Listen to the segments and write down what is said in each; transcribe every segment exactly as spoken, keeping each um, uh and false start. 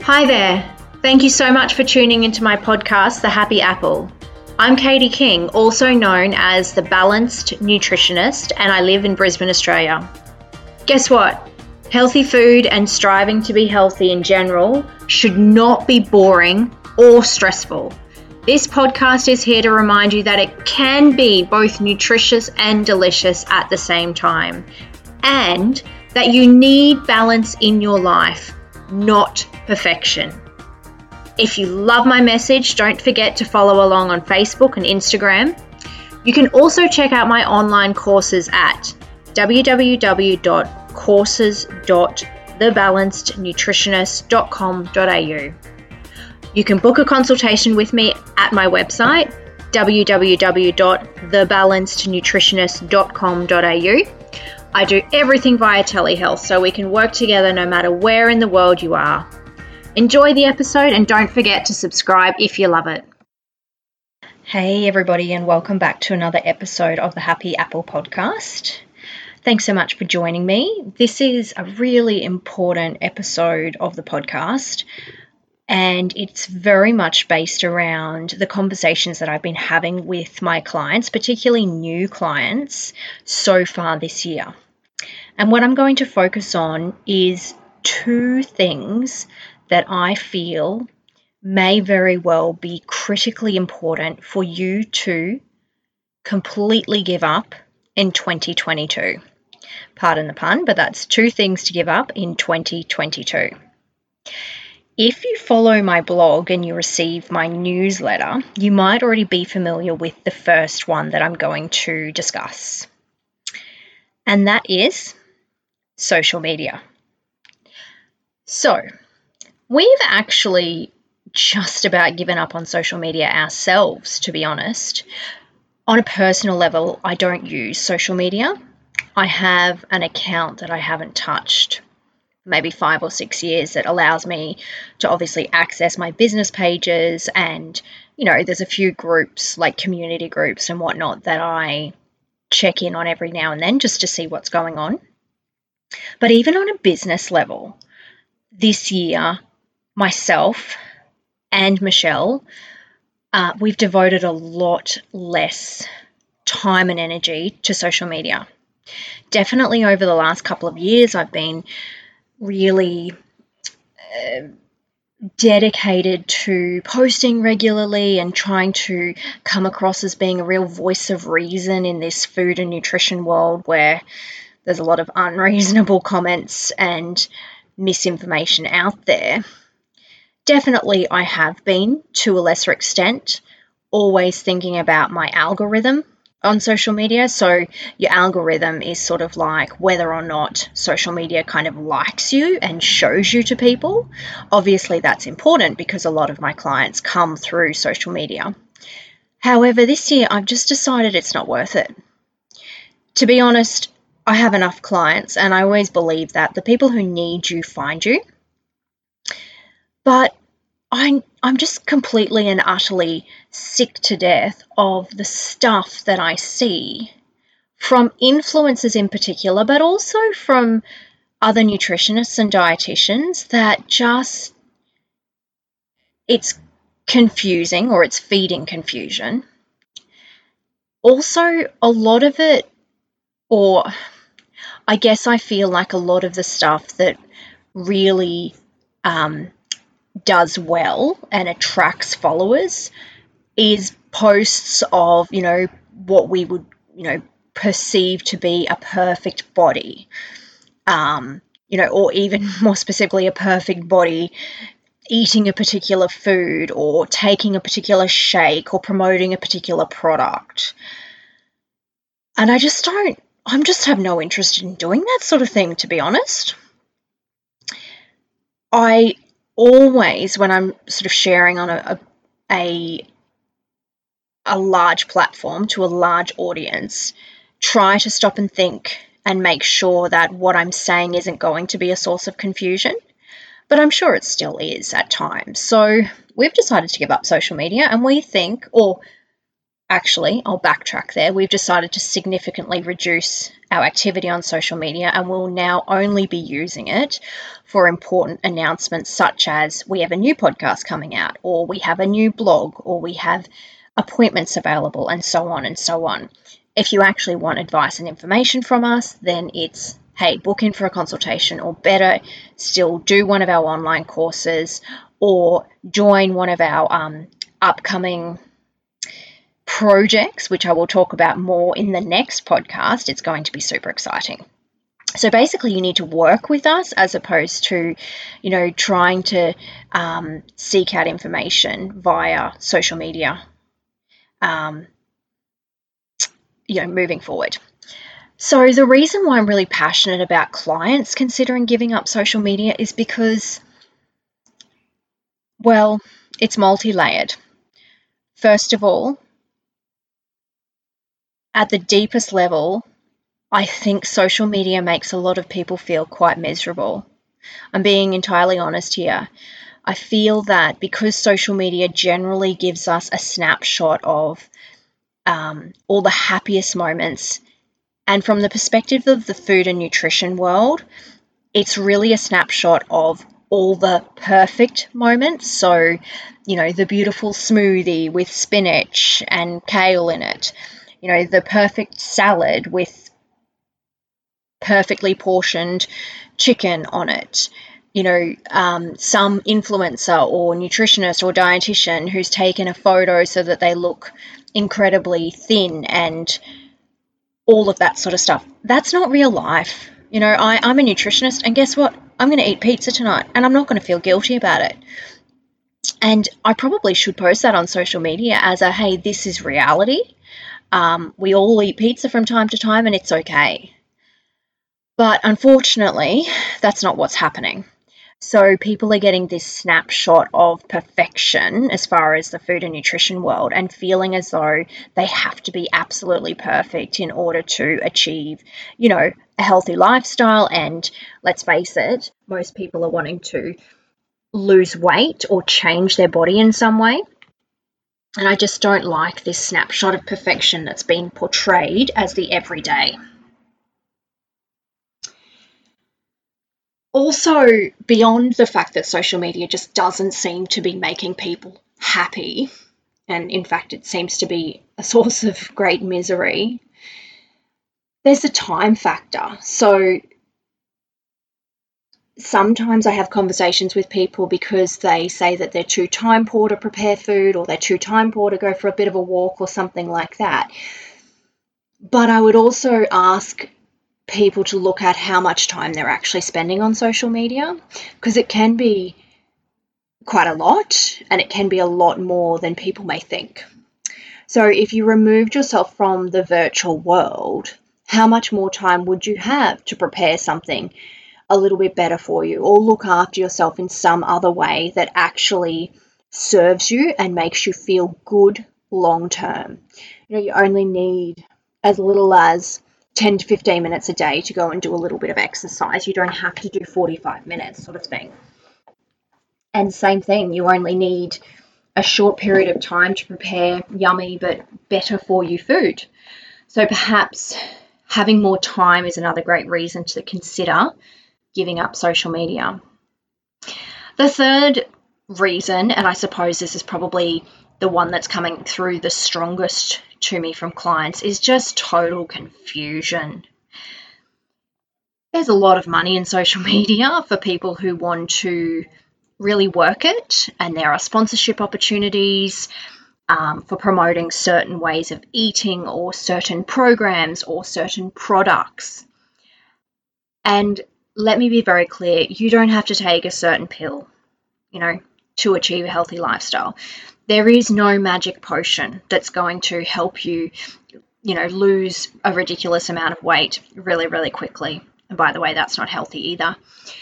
Hi there. Thank you so much for tuning into my podcast, The Happy Apple. I'm Katie King, also known as the Balanced Nutritionist, and I live in Brisbane, Australia. Guess what? Healthy food and striving to be healthy in general should not be boring or stressful. This podcast is here to remind you that it can be both nutritious and delicious at the same time, and that you need balance in your life, not perfection. If you love my message, don't forget to follow along on Facebook and Instagram. You can also check out my online courses at w w w dot courses dot the balanced nutritionist dot com dot a u. You can book a consultation with me at my website, w w w dot the balanced nutritionist dot com dot a u. I do everything via telehealth, so we can work together no matter where in the world you are. Enjoy the episode and don't forget to subscribe if you love it. Hey everybody, and welcome back to another episode of the Happy Apple podcast. Thanks so much for joining me. This is a really important episode of the podcast, and it's very much based around the conversations that I've been having with my clients, particularly new clients, so far this year. And what I'm going to focus on is two things that I feel may very well be critically important for you to completely give up in twenty twenty-two. Pardon the pun, but that's two things to give up in twenty twenty-two. If you follow my blog and you receive my newsletter, you might already be familiar with the first one that I'm going to discuss. And that is social media. So, we've actually just about given up on social media ourselves, to be honest. On a personal level, I don't use social media. I have an account that I haven't touched maybe five or six years that allows me to obviously access my business pages, and, you know, there's a few groups like community groups and whatnot that I check in on every now and then just to see what's going on. But even on a business level, this year, myself and Michelle, uh, we've devoted a lot less time and energy to social media. Definitely over the last couple of years, I've been really uh, dedicated to posting regularly and trying to come across as being a real voice of reason in this food and nutrition world where there's a lot of unreasonable comments and misinformation out there. Definitely, I have been, to a lesser extent, always thinking about my algorithm on social media. So your algorithm is sort of like whether or not social media kind of likes you and shows you to people. Obviously, that's important because a lot of my clients come through social media. However, this year, I've just decided it's not worth it. To be honest, I have enough clients, and I always believe that the people who need you find you. But I'm, I'm just completely and utterly sick to death of the stuff that I see from influencers in particular, but also from other nutritionists and dietitians that just, it's confusing, or it's feeding confusion. Also, a lot of it, or I guess I feel like a lot of the stuff that really um, does well and attracts followers is posts of, you know, what we would, you know, perceive to be a perfect body, um, you know, or even more specifically, a perfect body eating a particular food or taking a particular shake or promoting a particular product. And I just don't, I'm just have no interest in doing that sort of thing, to be honest. I always, when I'm sort of sharing on a, a a large platform to a large audience, try to stop and think and make sure that what I'm saying isn't going to be a source of confusion. But I'm sure it still is at times. So we've decided to give up social media, and we think, or actually, I'll backtrack there. We've decided to significantly reduce our activity on social media, and we'll now only be using it for important announcements such as we have a new podcast coming out, or we have a new blog, or we have appointments available, and so on and so on. If you actually want advice and information from us, then it's, hey, book in for a consultation, or better still, do one of our online courses, or join one of our um, upcoming projects, which I will talk about more in the next podcast. It's going to be super exciting. So basically, you need to work with us as opposed to, you know, trying to um, seek out information via social media, um, you know, moving forward. So the reason why I'm really passionate about clients considering giving up social media is because, well, it's multi-layered. First of all, at the deepest level, I think social media makes a lot of people feel quite miserable. I'm being entirely honest here. I feel that because social media generally gives us a snapshot of um, all the happiest moments, and from the perspective of the food and nutrition world, it's really a snapshot of all the perfect moments. So, you know, the beautiful smoothie with spinach and kale in it, you know, the perfect salad with perfectly portioned chicken on it, you know, um, some influencer or nutritionist or dietitian who's taken a photo so that they look incredibly thin and all of that sort of stuff. That's not real life. You know, I, I'm a nutritionist, and guess what? I'm going to eat pizza tonight, and I'm not going to feel guilty about it. And I probably should post that on social media as a, hey, this is reality. Um, we all eat pizza from time to time, and it's okay. But unfortunately, that's not what's happening. So people are getting this snapshot of perfection as far as the food and nutrition world, and feeling as though they have to be absolutely perfect in order to achieve, you know, a healthy lifestyle. And let's face it, most people are wanting to lose weight or change their body in some way. And I just don't like this snapshot of perfection that's been portrayed as the everyday. Also, beyond the fact that social media just doesn't seem to be making people happy, and in fact it seems to be a source of great misery, there's a time factor. So sometimes I have conversations with people because they say that they're too time poor to prepare food, or they're too time poor to go for a bit of a walk or something like that. But I would also ask people to look at how much time they're actually spending on social media, because it can be quite a lot, and it can be a lot more than people may think. So if you removed yourself from the virtual world, how much more time would you have to prepare something a little bit better for you, or look after yourself in some other way that actually serves you and makes you feel good long term? You know, you only need as little as ten to fifteen minutes a day to go and do a little bit of exercise. You don't have to do forty-five minutes, sort of thing. And same thing, you only need a short period of time to prepare yummy but better for you food. So perhaps having more time is another great reason to consider giving up social media. The third reason, and I suppose this is probably the one that's coming through the strongest to me from clients, is just total confusion. There's a lot of money in social media for people who want to really work it, and there are sponsorship opportunities um, for promoting certain ways of eating or certain programs or certain products. And let me be very clear, you don't have to take a certain pill, you know, to achieve a healthy lifestyle. There is no magic potion that's going to help you, you know, lose a ridiculous amount of weight really, really quickly. And by the way, that's not healthy either.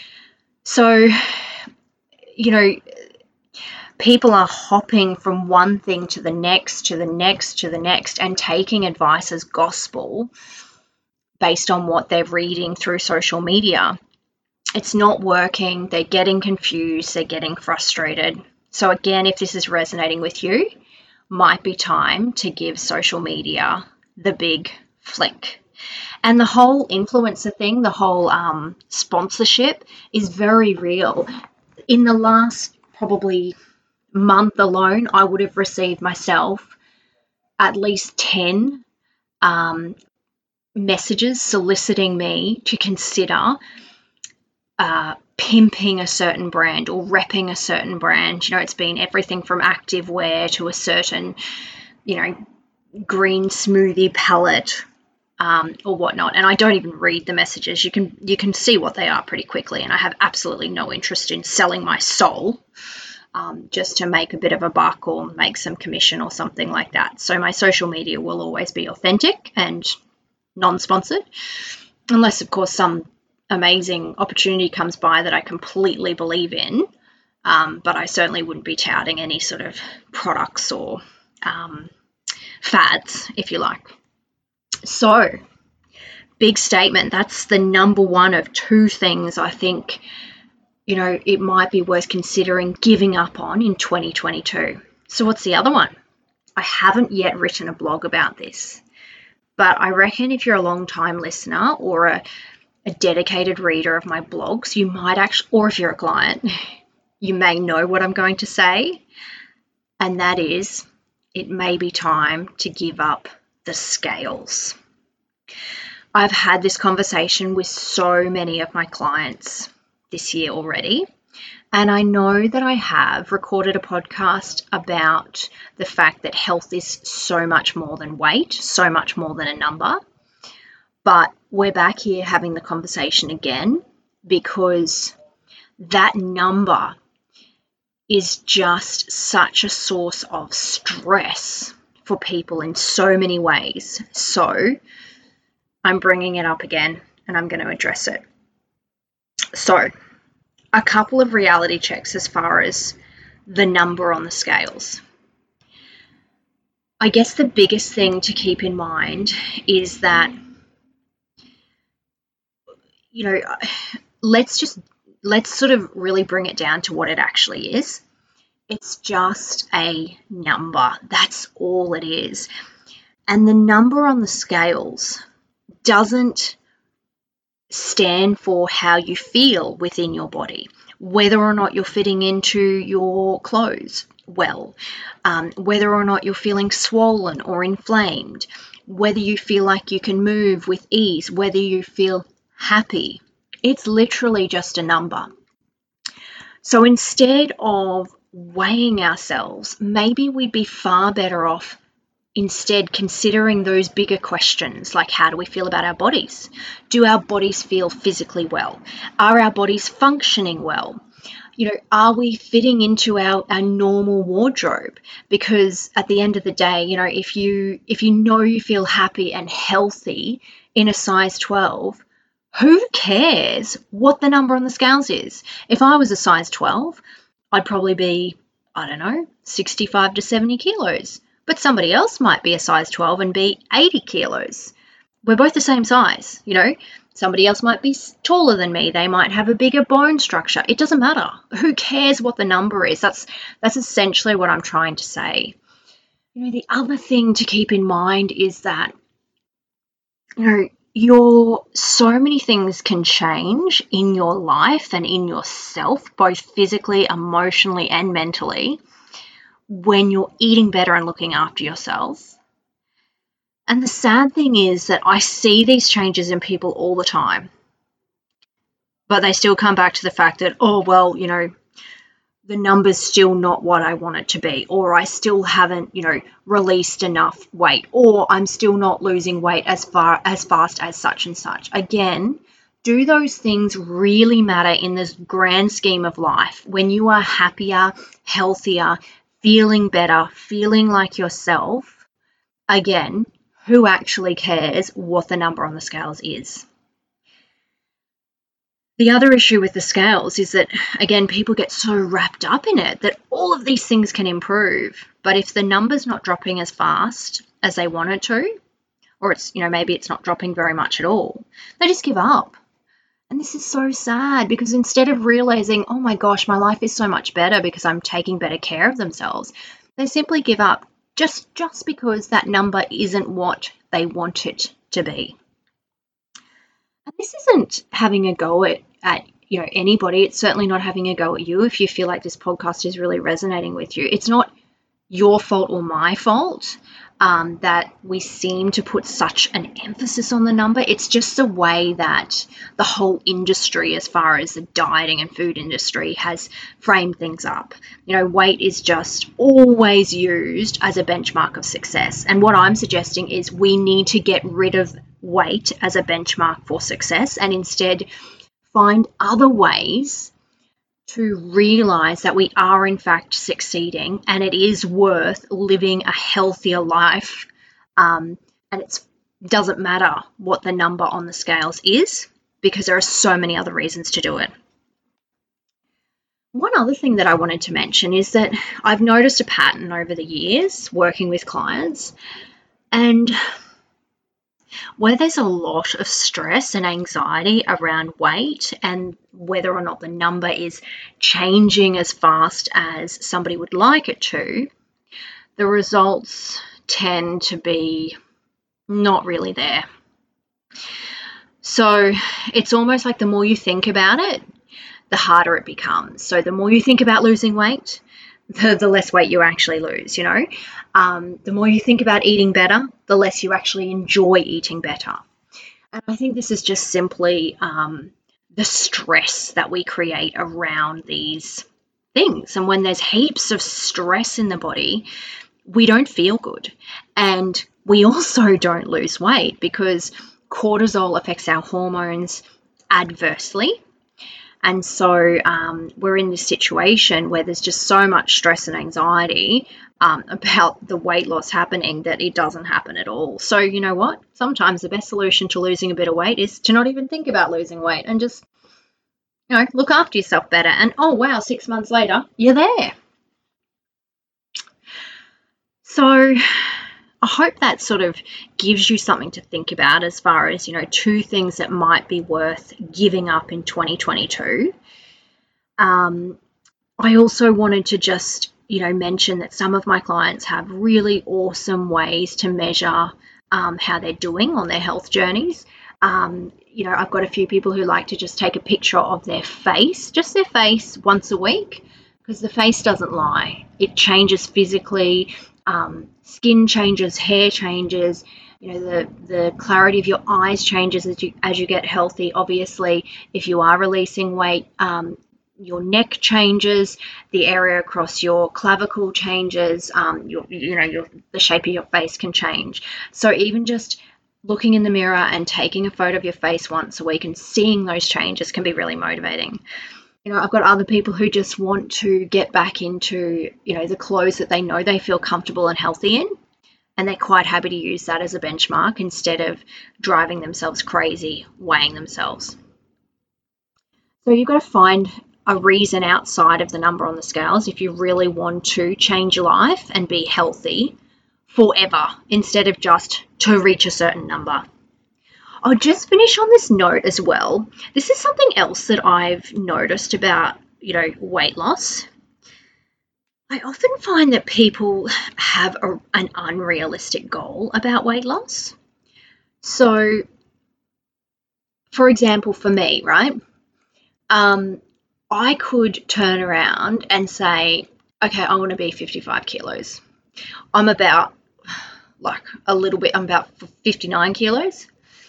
So, you know, people are hopping from one thing to the next, to the next, to the next, and taking advice as gospel based on what they're reading through social media. It's not working. They're getting confused. They're getting frustrated. So again, if this is resonating with you, might be time to give social media the big flick. And the whole influencer thing, the whole um, sponsorship is very real. In the last probably month alone, I would have received myself at least ten um, messages soliciting me to consider uh, pimping a certain brand or repping a certain brand. You know, it's been everything from activewear to a certain, you know, green smoothie palette um, or whatnot. And I don't even read the messages. You can you can see what they are pretty quickly. And I have absolutely no interest in selling my soul um, just to make a bit of a buck or make some commission or something like that. So my social media will always be authentic and non-sponsored, unless, of course, some amazing opportunity comes by that I completely believe in. Um, but I certainly wouldn't be touting any sort of products or um, fads, if you like. So, big statement. That's the number one of two things I think, you know, it might be worth considering giving up on in twenty twenty-two. So what's the other one? I haven't yet written a blog about this, but I reckon if you're a long-time listener or a, a dedicated reader of my blogs, you might actually, or if you're a client, you may know what I'm going to say, and that is, it may be time to give up the scales. I've had this conversation with so many of my clients this year already, and I know that I have recorded a podcast about the fact that health is so much more than weight, so much more than a number. But we're back here having the conversation again because that number is just such a source of stress for people in so many ways. So I'm bringing it up again and I'm going to address it. So a couple of reality checks as far as the number on the scales. I guess the biggest thing to keep in mind is that, you know, let's just, let's sort of really bring it down to what it actually is. It's just a number. That's all it is. And the number on the scales doesn't stand for how you feel within your body, whether or not you're fitting into your clothes well, um, whether or not you're feeling swollen or inflamed, whether you feel like you can move with ease, whether you feel happy. It's literally just a number. So instead of weighing ourselves, maybe we'd be far better off instead considering those bigger questions, like how do we feel about our bodies? Do our bodies feel physically well? Are our bodies functioning well? You know, are we fitting into our, our normal wardrobe? Because at the end of the day, you know, if you if you know you feel happy and healthy in a size twelve, who cares what the number on the scales is? If I was a size twelve, I'd probably be, I don't know, sixty-five to seventy kilos. But somebody else might be a size twelve and be eighty kilos. We're both the same size, you know. Somebody else might be taller than me. They might have a bigger bone structure. It doesn't matter. Who cares what the number is? That's that's essentially what I'm trying to say. You know, the other thing to keep in mind is that, you know, your so many things can change in your life and in yourself, both physically, emotionally, and mentally, when you're eating better and looking after yourself. And the sad thing is that I see these changes in people all the time, but they still come back to the fact that, oh, well, you know, the number's still not what I want it to be, or I still haven't, you know, released enough weight, or I'm still not losing weight as far as fast as such and such. Again, do those things really matter in this grand scheme of life when you are happier, healthier, feeling better, feeling like yourself? Again, who actually cares what the number on the scales is? The other issue with the scales is that, again, people get so wrapped up in it that all of these things can improve. But if the number's not dropping as fast as they want it to, or it's, you know, maybe it's not dropping very much at all, they just give up. And this is so sad because instead of realizing, oh my gosh, my life is so much better because I'm taking better care of themselves, they simply give up just, just because that number isn't what they want it to be. And this isn't having a go at, at you know, anybody. It's certainly not having a go at you if you feel like this podcast is really resonating with you. It's not your fault or my fault um, that we seem to put such an emphasis on the number. It's just the way that the whole industry, as far as the dieting and food industry, has framed things up. You know, weight is just always used as a benchmark of success. And what I'm suggesting is we need to get rid of weight as a benchmark for success and instead find other ways to realize that we are in fact succeeding and it is worth living a healthier life. Um, and it doesn't matter what the number on the scales is because there are so many other reasons to do it. One other thing that I wanted to mention is that I've noticed a pattern over the years working with clients, and where there's a lot of stress and anxiety around weight and whether or not the number is changing as fast as somebody would like it to, the results tend to be not really there. So it's almost like the more you think about it, the harder it becomes. So the more you think about losing weight, the, the less weight you actually lose, you know. Um, the more you think about eating better, the less you actually enjoy eating better. And I think this is just simply um, the stress that we create around these things. And when there's heaps of stress in the body, we don't feel good. And we also don't lose weight because cortisol affects our hormones adversely. And so um, we're in this situation where there's just so much stress and anxiety um, about the weight loss happening that it doesn't happen at all. So you know what? Sometimes the best solution to losing a bit of weight is to not even think about losing weight and just, you know, look after yourself better. And oh, wow, six months later, you're there. So I hope that sort of gives you something to think about as far as, you know, two things that might be worth giving up in twenty twenty-two. Um, I also wanted to just, you know, mention that some of my clients have really awesome ways to measure um, how they're doing on their health journeys. Um, you know, I've got a few people who like to just take a picture of their face, just their face once a week, because the face doesn't lie. It changes physically. Um, skin changes, hair changes, you know, the, the clarity of your eyes changes as you, as you get healthy. Obviously, if you are releasing weight, um, your neck changes, the area across your clavicle changes, um, your, you know, your, the shape of your face can change. So even just looking in the mirror and taking a photo of your face once a week and seeing those changes can be really motivating. You know, I've got other people who just want to get back into, you know, the clothes that they know they feel comfortable and healthy in, and they're quite happy to use that as a benchmark instead of driving themselves crazy, weighing themselves. So you've got to find a reason outside of the number on the scales if you really want to change your life and be healthy forever instead of just to reach a certain number. I'll just finish on this note as well. This is something else that I've noticed about, you know, weight loss. I often find that people have a, an unrealistic goal about weight loss. So, for example, for me, right, um, I could turn around and say, okay, I want to be fifty-five kilos. I'm about, like, a little bit, I'm about fifty-nine kilos.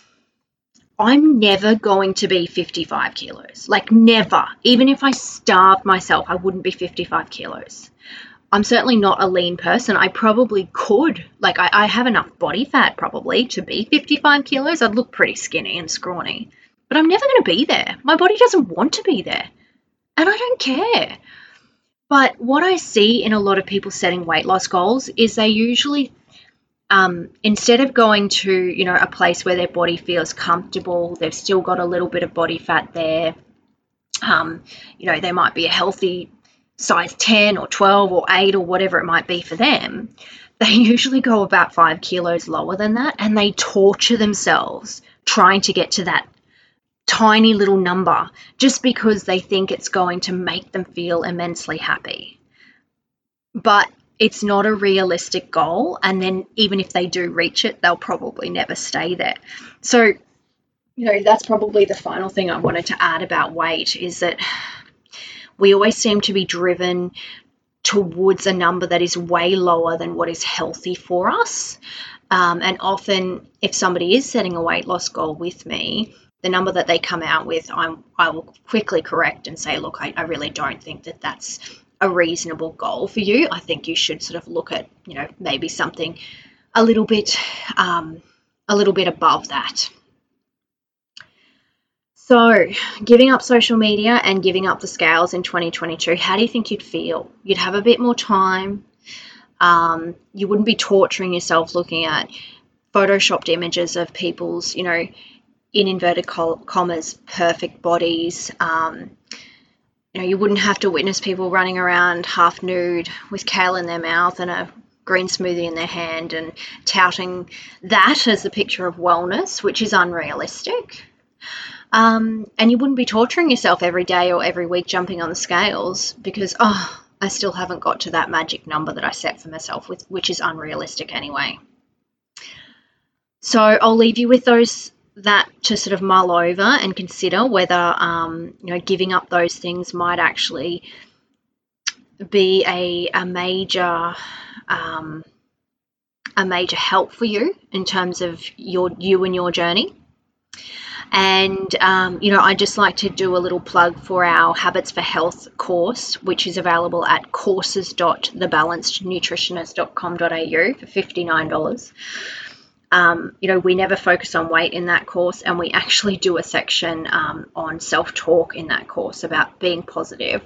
I'm never going to be fifty-five kilos, like never. Even if I starved myself, I wouldn't be fifty-five kilos. I'm certainly not a lean person. I probably could, like I, I have enough body fat probably to be fifty-five kilos. I'd look pretty skinny and scrawny, but I'm never going to be there. My body doesn't want to be there and I don't care. But what I see in a lot of people setting weight loss goals is they usually Um, instead of going to, you know, a place where their body feels comfortable, they've still got a little bit of body fat there. Um, you know, they might be a healthy size ten or twelve or eight or whatever it might be for them. They usually go about five kilos lower than that, and they torture themselves trying to get to that tiny little number just because they think it's going to make them feel immensely happy. But it's not a realistic goal. And then even if they do reach it, they'll probably never stay there. So, you know, that's probably the final thing I wanted to add about weight, is that we always seem to be driven towards a number that is way lower than what is healthy for us. Um, and often if somebody is setting a weight loss goal with me, the number that they come out with, I'm, I will quickly correct and say, look, I, I really don't think that that's a reasonable goal for you. I think you should sort of look at, you know, maybe something a little bit, um, a little bit above that. So, giving up social media and giving up the scales in twenty twenty-two, how do you think you'd feel? You'd have a bit more time. Um, you wouldn't be torturing yourself looking at photoshopped images of people's, you know, in inverted commas, perfect bodies. Um, you know, you wouldn't have to witness people running around half nude with kale in their mouth and a green smoothie in their hand and touting that as a picture of wellness, which is unrealistic. Um, and you wouldn't be torturing yourself every day or every week jumping on the scales because, oh, I still haven't got to that magic number that I set for myself, with, which is unrealistic anyway. So I'll leave you with those that to sort of mull over and consider whether, um, you know, giving up those things might actually be a, a major, um, a major help for you in terms of your you and your journey. And, um, you know, I'd just like to do a little plug for our Habits for Health course, which is available at courses dot the balanced nutritionist dot com dot a u for fifty-nine dollars. Um, you know, we never focus on weight in that course, and we actually do a section um, on self-talk in that course about being positive.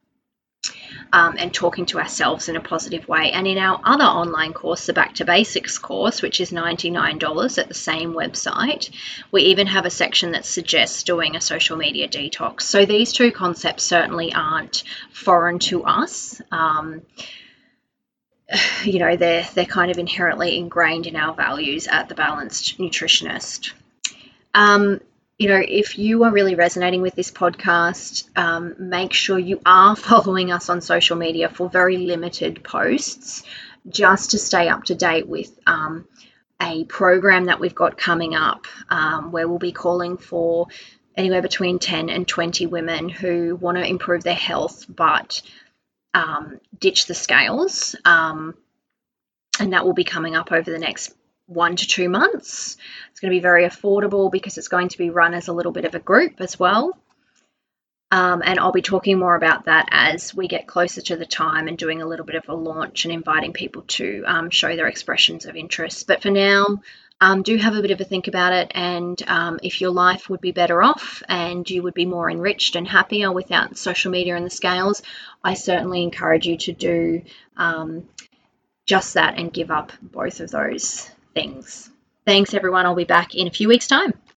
Um, and talking to ourselves in a positive way. And in our other online course, the Back to Basics course, which is ninety-nine dollars at the same website, we even have a section that suggests doing a social media detox. So these two concepts certainly aren't foreign to us. Um, you know, they're, they're kind of inherently ingrained in our values at The Balanced Nutritionist. Um, You know, if you are really resonating with this podcast, um, make sure you are following us on social media for very limited posts, just to stay up to date with um, a program that we've got coming up, um, where we'll be calling for anywhere between ten and twenty women who want to improve their health but um, ditch the scales. Um, and that will be coming up over the next one to two months. It's going to be very affordable because it's going to be run as a little bit of a group as well. Um, and I'll be talking more about that as we get closer to the time and doing a little bit of a launch and inviting people to um, show their expressions of interest. But for now, um, do have a bit of a think about it. And um, if your life would be better off and you would be more enriched and happier without social media and the scales, I certainly encourage you to do um, just that and give up both of those things. Thanks, everyone. I'll be back in a few weeks' time.